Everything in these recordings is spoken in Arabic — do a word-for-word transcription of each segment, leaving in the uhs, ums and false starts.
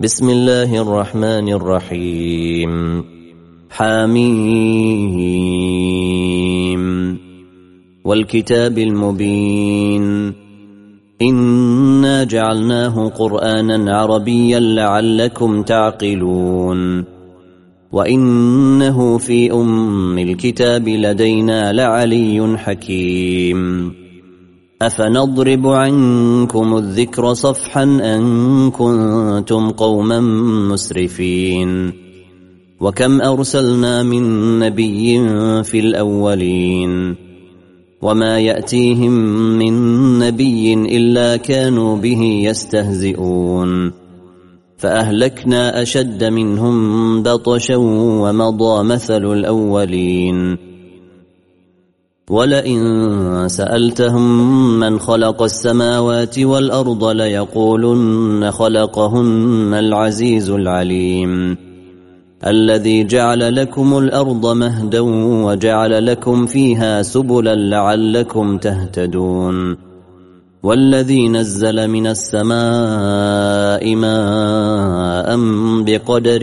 بسم الله الرحمن الرحيم حميم والكتاب المبين إنا جعلناه قرآنا عربيا لعلكم تعقلون وإنه في أم الكتاب لدينا لعلي حكيم أفنضرب عنكم الذكر صفحا أن كنتم قوما مسرفين وكم أرسلنا من نبي في الأولين وما يأتيهم من نبي إلا كانوا به يستهزئون فأهلكنا أشد منهم بطشا ومضى مثل الأولين ولئن سألتهم من خلق السماوات والأرض ليقولن خلقهن العزيز العليم الذي جعل لكم الأرض مهدا وجعل لكم فيها سبلا لعلكم تهتدون والذي نزل من السماء ماء بقدر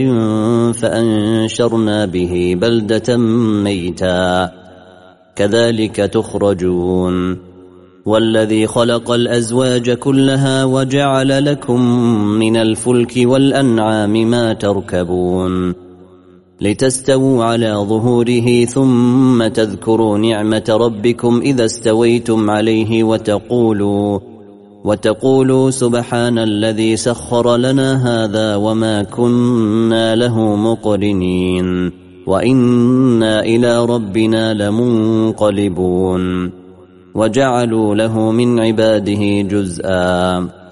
فأنشرنا به بلدة ميتا كذلك تخرجون والذي خلق الأزواج كلها وجعل لكم من الفلك والأنعام ما تركبون لتستووا على ظهوره ثم تذكروا نعمة ربكم إذا استويتم عليه وتقولوا وتقولوا سبحان الذي سخر لنا هذا وما كنا له مقرنين وإنا إلى ربنا لمنقلبون وجعلوا له من عباده جزءا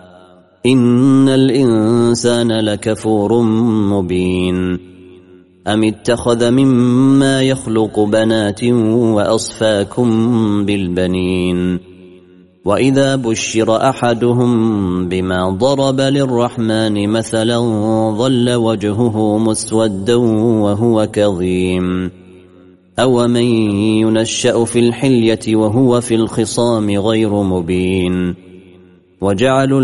إن الإنسان لكفور مبين أم اتخذ مما يخلق بنات وأصفاكم بالبنين وإذا بشر أحدهم بما ضرب للرحمن مثلا ظل وجهه مسودا وهو كظيم أومن ينشأ في الحلية وهو في الخصام غير مبين وجعلوا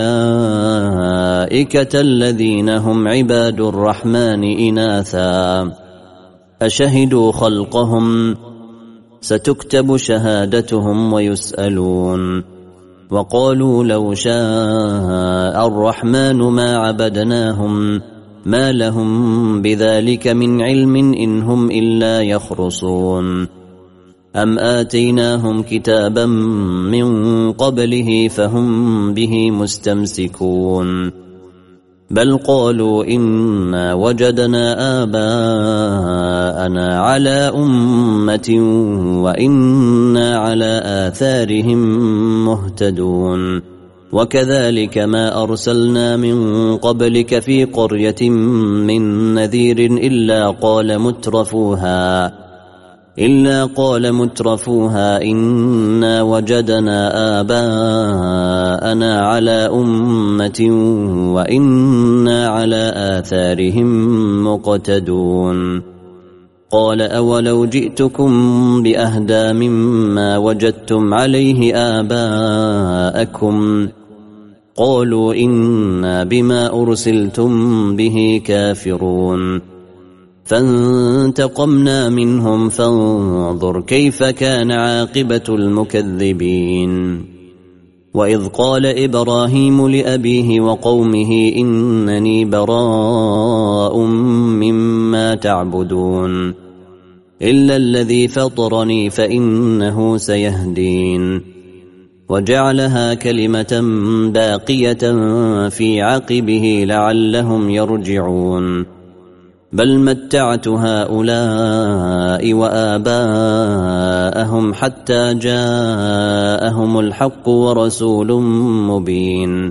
الملائكة الذين هم عباد الرحمن إناثا أشهدوا خلقهم ستكتب شهادتهم ويسألون وقالوا لو شاء الرحمن ما عبدناهم ما لهم بذلك من علم إن هم إلا يخرصون أم آتيناهم كتابا من قبله فهم به مستمسكون بل قالوا إنا وجدنا آباءنا على أمة وإنا على آثارهم مهتدون وكذلك ما أرسلنا من قبلك في قرية من نذير إلا قال مترفوها إلا قال مترفوها إنا وجدنا آباءنا على أمة وإنا على آثارهم مقتدون قال أولو جئتكم بأهدى مما وجدتم عليه آباءكم قالوا إنا بما أرسلتم به كافرون فانتقمنا منهم فانظر كيف كان عاقبة المكذبين وإذ قال إبراهيم لأبيه وقومه إنني براء مما تعبدون إلا الذي فطرني فإنه سيهدين وجعلها كلمة باقية في عقبه لعلهم يرجعون بل متعت هؤلاء وآباءهم حتى جاءهم الحق ورسول مبين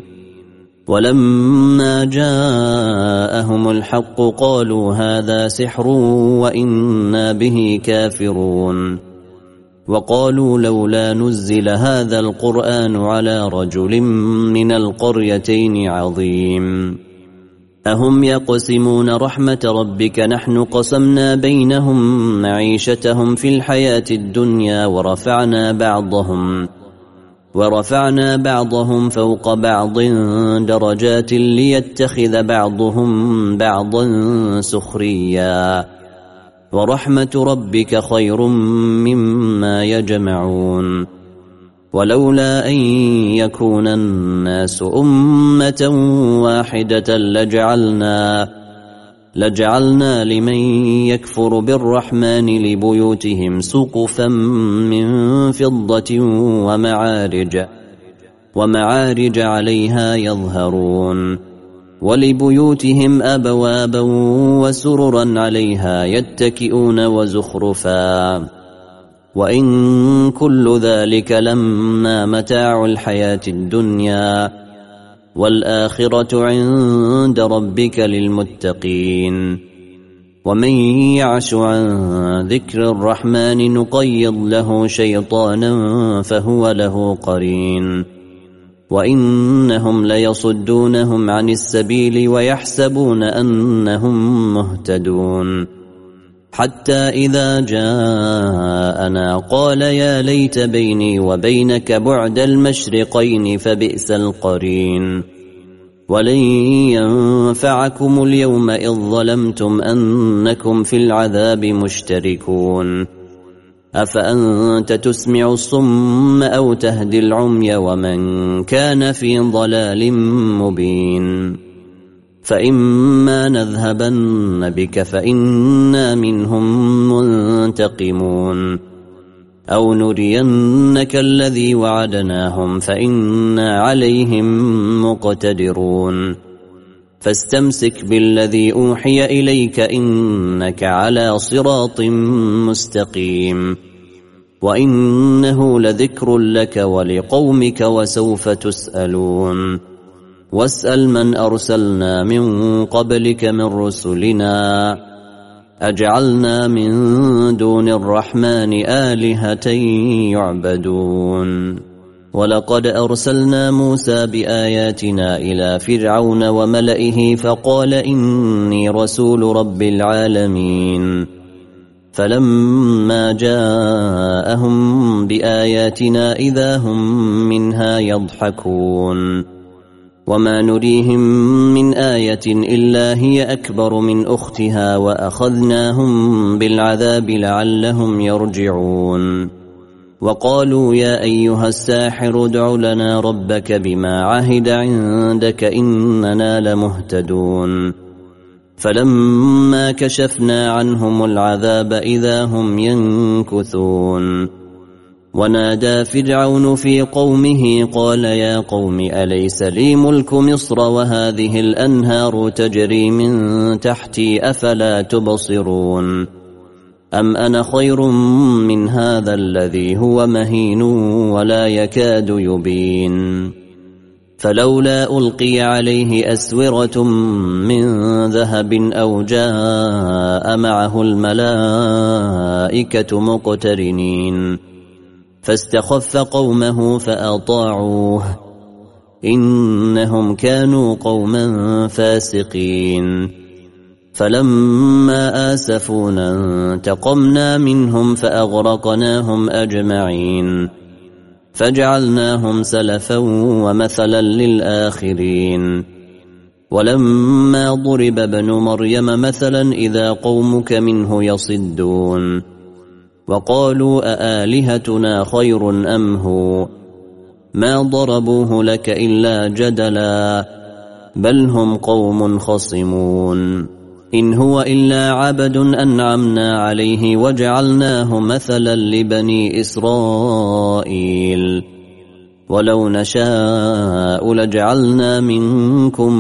ولما جاءهم الحق قالوا هذا سحر وإنا به كافرون وقالوا لولا نزل هذا القرآن على رجل من القريتين عظيم أهم يقسمون رحمة ربك نحن قسمنا بينهم معيشتهم في الحياة الدنيا ورفعنا بعضهم ورفعنا بعضهم فوق بعض درجات ليتخذ بعضهم بعضا سخريا ورحمة ربك خير مما يجمعون ولولا أن يكون الناس أمة واحدة لجعلنا لجعلنا لمن يكفر بالرحمن لبيوتهم سقفا من فضة ومعارج ومعارج عليها يظهرون ولبيوتهم أبوابا وسررا عليها يتكئون وزخرفا وإن كل ذلك لما متاع الحياة الدنيا والآخرة عند ربك للمتقين ومن يعش عن ذكر الرحمن نقيض له شيطانا فهو له قرين وإنهم ليصدونهم عن السبيل ويحسبون أنهم مهتدون حتى إذا جاءنا قال يا ليت بيني وبينك بعد المشرقين فبئس القرين ولن ينفعكم اليوم إذ ظلمتم أنكم في العذاب مشتركون أفأنت تسمع الصم أو تهدي العمي ومن كان في ضلال مبين فإما نذهبن بك فإنا منهم منتقمون أو نرينك الذي وعدناهم فإنا عليهم مقتدرون فاستمسك بالذي أوحي إليك إنك على صراط مستقيم وإنه لذكر لك ولقومك وسوف تسألون واسأل من أرسلنا من قبلك من رسلنا أجعلنا من دون الرحمن آلهة يعبدون ولقد أرسلنا موسى بآياتنا إلى فرعون وملئه فقال إني رسول رب العالمين فلما جاءهم بآياتنا إذا هم منها يضحكون وما نريهم من آية إلا هي أكبر من أختها وأخذناهم بالعذاب لعلهم يرجعون وقالوا يا أيها الساحر ادع لنا ربك بما عهد عندك إننا لمهتدون فلما كشفنا عنهم العذاب إذا هم ينكثون ونادى فرعون في قومه قال يا قوم أليس لي ملك مصر وهذه الأنهار تجري من تحتي أفلا تبصرون أم أنا خير من هذا الذي هو مهين ولا يكاد يبين فلولا ألقي عليه أسورة من ذهب أو جاء معه الملائكة مقترنين فاستخف قومه فأطاعوه إنهم كانوا قوما فاسقين فلما آسفونا انتقمنا منهم فأغرقناهم أجمعين فجعلناهم سلفا ومثلا للآخرين ولما ضرب ابن مريم مثلا إذا قومك منه يصدون وقالوا أآلهتنا خير أم هو ما ضربوه لك إلا جدلا بل هم قوم خصمون إن هو إلا عبد أنعمنا عليه وجعلناه مثلا لبني إسرائيل ولو نشاء لجعلنا منكم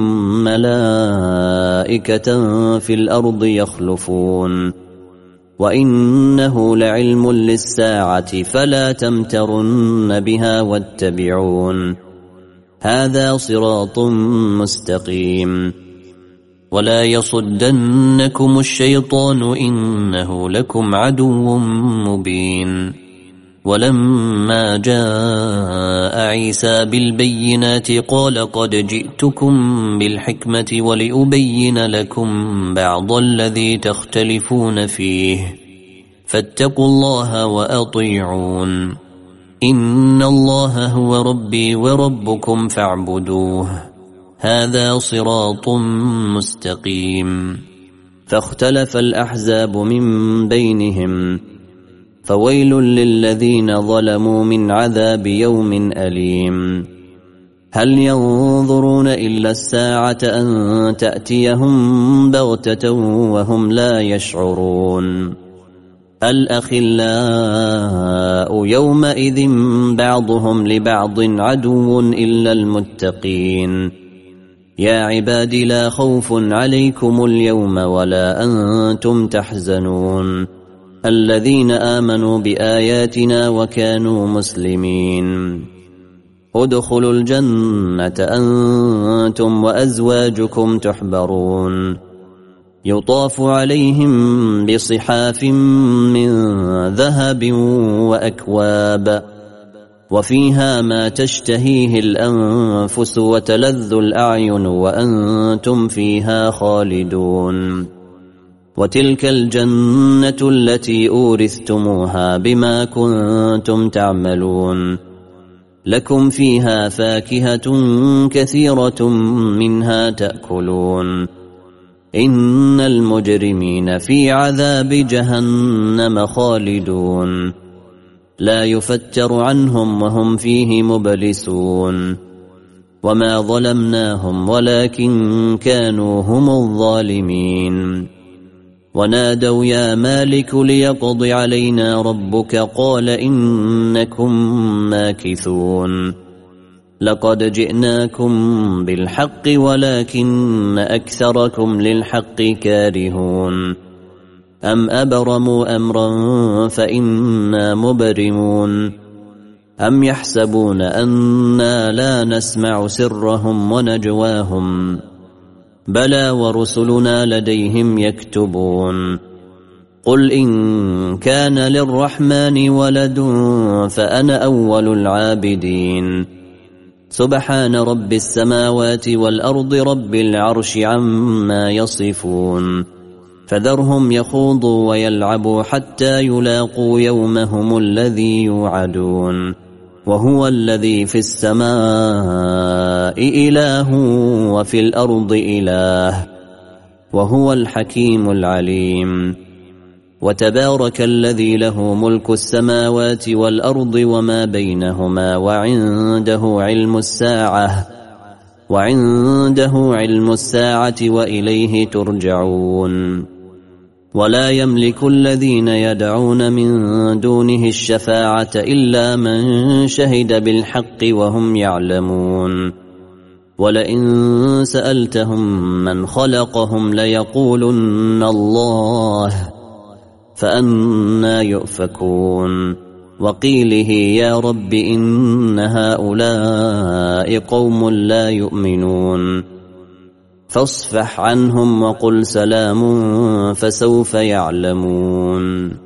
ملائكة في الأرض يخلفون وإنه لعلم للساعة فلا تمترن بها واتبعون هذا صراط مستقيم ولا يصدنكم الشيطان إنه لكم عدو مبين ولما جاء عيسى بالبينات قال قد جئتكم بالحكمة ولأبين لكم بعض الذي تختلفون فيه فاتقوا الله وأطيعون إن الله هو ربي وربكم فاعبدوه هذا صراط مستقيم. فاختلف الأحزاب من بينهم فويل للذين ظلموا من عذاب يوم أليم. هل ينظرون إلا الساعة أن تأتيهم بغتة وهم لا يشعرون. الأخلاء يومئذ بعضهم لبعض عدو إلا المتقين. يا عباد لا خوف عليكم اليوم ولا أنتم تحزنون الذين آمنوا بآياتنا وكانوا مسلمين. ادخلوا الجنة أنتم وأزواجكم تحبرون يطاف عليهم بصحاف من ذهب وأكواب وفيها ما تشتهيه الأنفس وتلذ الأعين وأنتم فيها خالدون. وتلك الجنة التي أورثتموها بما كنتم تعملون لكم فيها فاكهة كثيرة منها تأكلون. إن المجرمين في عذاب جهنم خالدون لا يفتر عنهم وهم فيه مبلسون. وما ظلمناهم ولكن كانوا هم الظالمين. ونادوا يا مالك ليقض علينا ربك قال إنكم ماكثون. لقد جئناكم بالحق ولكن أكثركم للحق كارهون. أم أبرموا أمرا فإنا مبرمون. أم يحسبون أنا لا نسمع سرهم ونجواهم بلى ورسلنا لديهم يكتبون. قل إن كان للرحمن ولد فأنا أول العابدين. سبحان رب السماوات والأرض رب العرش عما يصفون. فذرهم يخوضوا ويلعبوا حتى يلاقوا يومهم الذي يوعدون. وهو الذي في السماء إله وفي الأرض إله وهو الحكيم العليم. وتبارك الذي له ملك السماوات والأرض وما بينهما وعنده علم الساعة وعنده علم الساعة وإليه ترجعون. ولا يملك الذين يدعون من دونه الشفاعة إلا من شهد بالحق وهم يعلمون. ولئن سألتهم من خلقهم ليقولن الله فأنى يؤفكون. وقيله يا رب إن هؤلاء قوم لا يؤمنون فاصفح عنهم وقل سلام فسوف يعلمون.